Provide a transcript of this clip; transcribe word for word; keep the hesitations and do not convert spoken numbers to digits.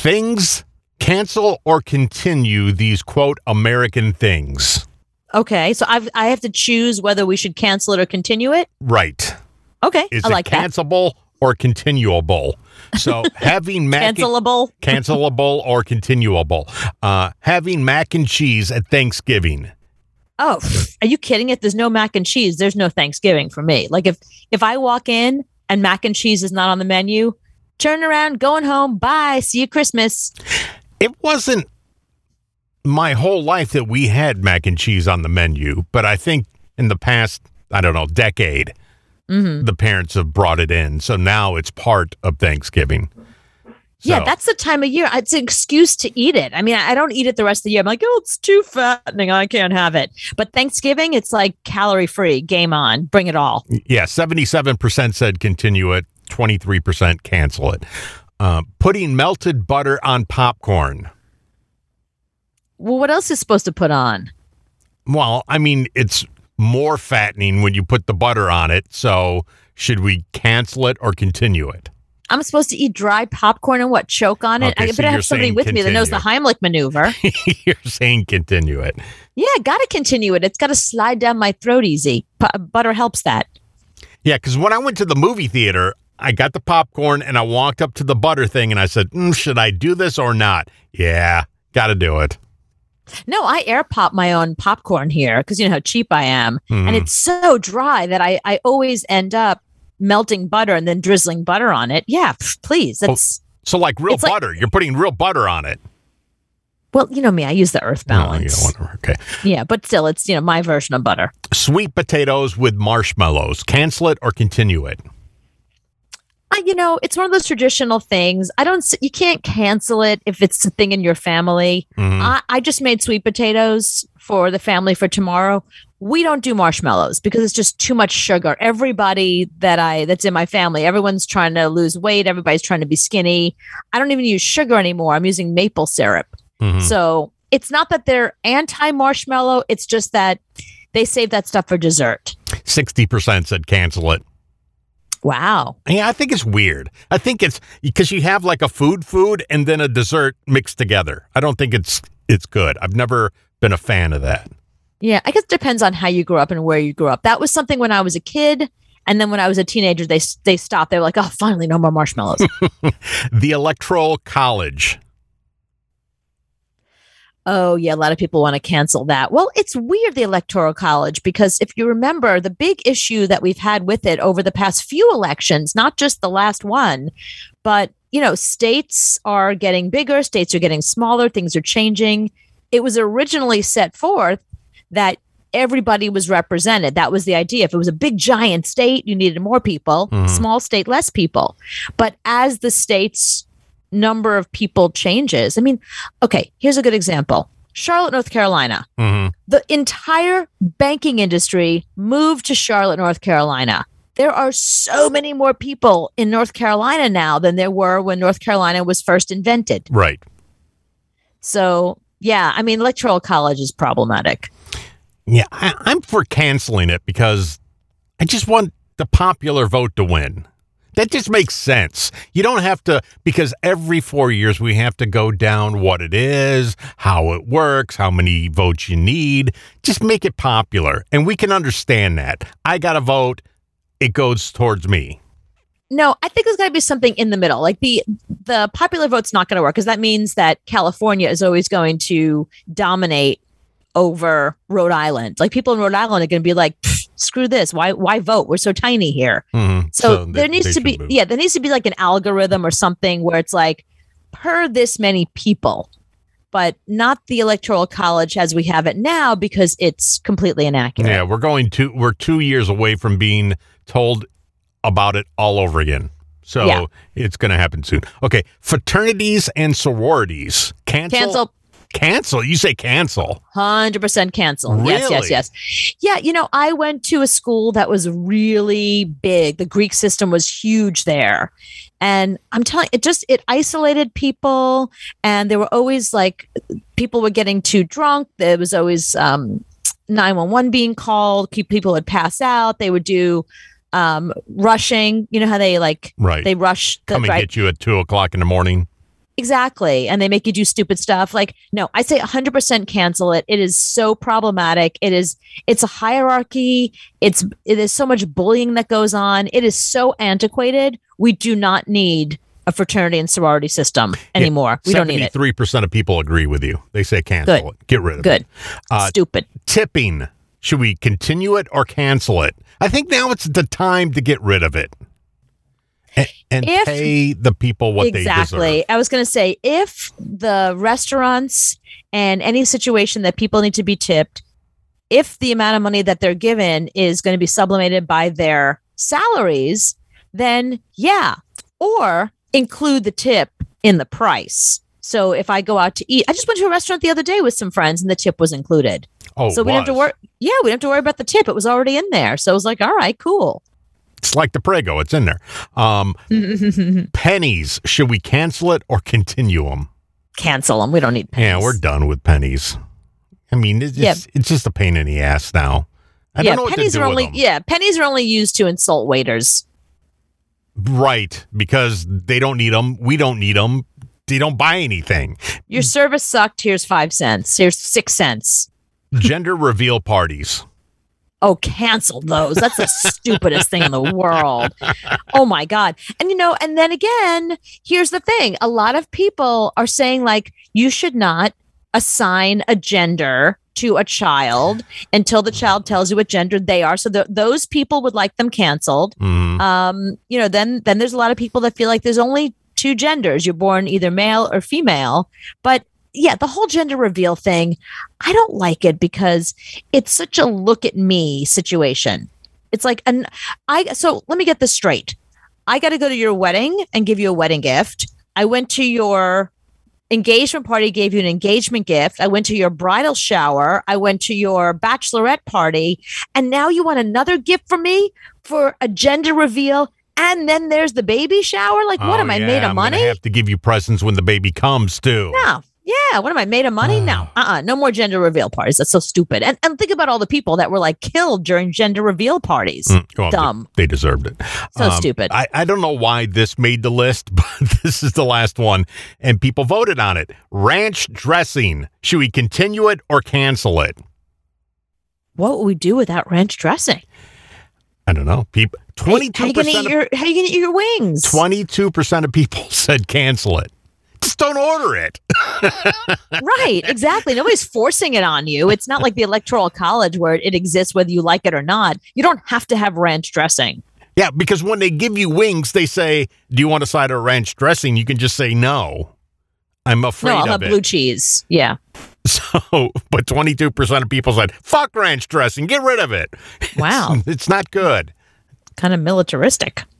Things, cancel or continue these, quote, American things. Okay, so I've, I have to choose whether we should cancel it or continue it? Right. Okay, Is I like it that. cancelable or continuable? So having mac Cancelable? And, cancelable or continuable. Uh, having mac and cheese at Thanksgiving. Oh, are you kidding? If there's no mac and cheese, there's no Thanksgiving for me. Like if, if I walk in and mac and cheese is not on the menu, turn around, going home, bye, see you Christmas. It wasn't my whole life that we had mac and cheese on the menu, but I think in the past, I don't know, decade, mm-hmm. the parents have brought it in. So now it's part of Thanksgiving. So. Yeah, that's the time of year. It's an excuse to eat it. I mean, I don't eat it the rest of the year. I'm like, oh, it's too fattening. I can't have it. But Thanksgiving, it's like calorie free. Game on. Bring it all. Yeah, seventy-seven percent said continue it. twenty-three percent cancel it. Uh, putting melted butter on popcorn. Well, what else is supposed to put on? Well, I mean, it's more fattening when you put the butter on it. So should we cancel it or continue it? I'm supposed to eat dry popcorn and what, choke on it? Okay, I so better have somebody with continue. me that knows the Heimlich maneuver. You're saying continue it. Yeah, got to continue it. It's got to slide down my throat easy. P- butter helps that. Yeah, because when I went to the movie theater, I got the popcorn and I walked up to the butter thing and I said, mm, should I do this or not? Yeah, got to do it. No, I air pop my own popcorn here because you know how cheap I am. Mm. And it's so dry that I, I always end up melting butter and then drizzling butter on it. Yeah, please. That's oh, so like real butter. Like, you're putting real butter on it. Well, you know me. I use the Earth Balance. Oh, yeah, whatever. Okay. Yeah, but still, it's you know my version of butter. Sweet potatoes with marshmallows. Cancel it or continue it? I, you know, it's one of those traditional things. I don't. You can't cancel it if it's a thing in your family. Mm-hmm. I, I just made sweet potatoes for the family for tomorrow. We don't do marshmallows because it's just too much sugar. Everybody that I that's in my family, everyone's trying to lose weight. Everybody's trying to be skinny. I don't even use sugar anymore. I'm using maple syrup. Mm-hmm. So it's not that they're anti-marshmallow. It's just that they save that stuff for dessert. sixty percent said cancel it. Wow. Yeah, I think it's weird. I think it's because you have like a food food and then a dessert mixed together. I don't think it's it's good. I've never been a fan of that. Yeah, I guess it depends on how you grew up and where you grew up. That was something when I was a kid. And then when I was a teenager, they they stopped. They were like, oh, finally, no more marshmallows. The Electoral College. Oh, yeah. A lot of people want to cancel that. Well, it's weird, the Electoral College, because if you remember the big issue that we've had with it over the past few elections, not just the last one, but, you know, states are getting bigger, states are getting smaller, things are changing. It was originally set forth that everybody was represented. That was the idea. If it was a big, giant state, you needed more people. Mm-hmm. Small state, less people. But as the state's number of people changes, I mean, okay, here's a good example. Charlotte, North Carolina. Mm-hmm. The entire banking industry moved to Charlotte, North Carolina. There are so many more people in North Carolina now than there were when North Carolina was first invented. Right. So, yeah, I mean, Electoral College is problematic. Yeah, I, I'm for canceling it because I just want the popular vote to win. That just makes sense. You don't have to, because every four years we have to go down what it is, how it works, how many votes you need. Just make it popular. And we can understand that. I got a vote. It goes towards me. No, I think there's got to be something in the middle. Like the the popular vote's not going to work because that means that California is always going to dominate over Rhode Island. Like people in Rhode Island are going to be like, screw this. Why why vote? We're so tiny here. Mm-hmm. So, so there they, needs they to be, move. yeah, there needs to be like an algorithm or something where it's like per this many people, but not the Electoral College as we have it now because it's completely inaccurate. Yeah, we're going to, we're two years away from being told about it all over again. So yeah. It's going to happen soon. Okay. Fraternities and sororities. Cancel. Cancel. Cancel? You say cancel. one hundred percent cancel. Really? Yes, yes, yes. Yeah, you know, I went to a school that was really big. The Greek system was huge there. And I'm telling you, it just, it isolated people. And there were always like, people were getting too drunk. There was always um, nine one one being called. People would pass out. They would do um, rushing. You know how they like, right. they rush. The, Come and right? get you at two o'clock in the morning. Exactly. And they make you do stupid stuff. Like, no, I say one hundred percent cancel it. It is so problematic. It is, it's a hierarchy. It's, it is so much bullying that goes on. It is so antiquated. We do not need a fraternity and sorority system anymore. Yeah, we don't need it. seventy-three percent of people agree with you. They say cancel Good. it. Get rid of Good. it. Uh, Stupid. Tipping. Should we continue it or cancel it? I think now it's the time to get rid of it. And, and If- pay the people what Exactly. they deserve. I was going to say, if the restaurants and any situation that people need to be tipped, if the amount of money that they're given is going to be sublimated by their salaries, then yeah. Or include the tip in the price. So if I go out to eat, I just went to a restaurant the other day with some friends and the tip was included. Oh, so we don't have to worry. Yeah, we don't have to worry about the tip. It was already in there. So I was like, all right, cool. It's like the Prego. It's in there. Um, pennies. Should we cancel it or continue them? Cancel them. We don't need pennies. Yeah, we're done with pennies. I mean, it's, Yeah. it's, it's just a pain in the ass now. I yeah, don't know what pennies to do are with only them. yeah, pennies are only used to insult waiters. Right, because they don't need them. We don't need them. They don't buy anything. Your service sucked. Here's five cents. Here's six cents. Gender reveal parties. Oh, cancel those. That's the stupidest thing in the world. Oh my God. And you know, and then again, here's the thing. A lot of people are saying like, you should not assign a gender to a child until the child tells you what gender they are. So th- those people would like them canceled. Mhm. Um, you know, then then there's a lot of people that feel like there's only two genders. You're born either male or female. But yeah, the whole gender reveal thing, I don't like it because it's such a look at me situation. It's like, an I so let me get this straight. I got to go to your wedding and give you a wedding gift. I went to your engagement party, gave you an engagement gift. I went to your bridal shower. I went to your bachelorette party. And now you want another gift from me for a gender reveal. And then there's the baby shower. Like, what Oh, am I yeah, made of I'm money? gonna have to give you presents when the baby comes too. No. Yeah. What am I made of money? No. Uh-uh. No more gender reveal parties. That's so stupid. And and think about all the people that were like killed during gender reveal parties. Mm, well, Dumb. They, they deserved it. So stupid. I, I don't know why this made the list, but this is the last one. And people voted on it. Ranch dressing. Should we continue it or cancel it? What would we do without ranch dressing? I don't know. People How twenty-two you gonna eat percent of your how you gonna eat your wings? twenty-two percent of people said cancel it. Just don't order it. Right, exactly. Nobody's forcing it on you. It's not like the Electoral College where it exists whether you like it or not. You don't have to have ranch dressing. Yeah, because when they give you wings, they say, do you want a side of ranch dressing? You can just say no. I'm afraid No, I'll of have it. blue cheese. Yeah. So, but twenty-two percent of people said, fuck ranch dressing, get rid of it. Wow. It's, it's not good. Kind of militaristic.